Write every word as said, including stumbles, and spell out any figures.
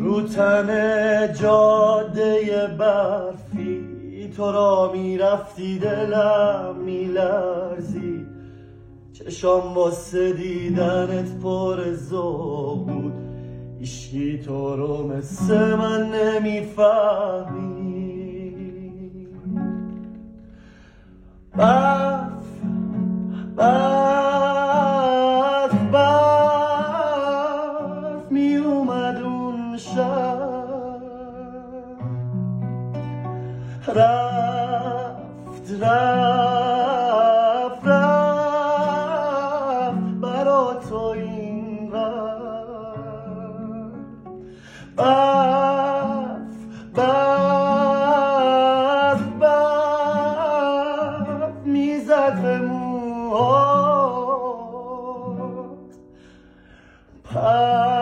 رو تن جاده برفی تو را میرفتی دلم میلرزی، چشام واسه دیدنت پر ذوق بود، هیچکی تو رو مثل من نمیفهمی. برف برف برف می اومد اون شب، رفت رفت رفت برا تو این رفت. برف برف برف میزد به موهات.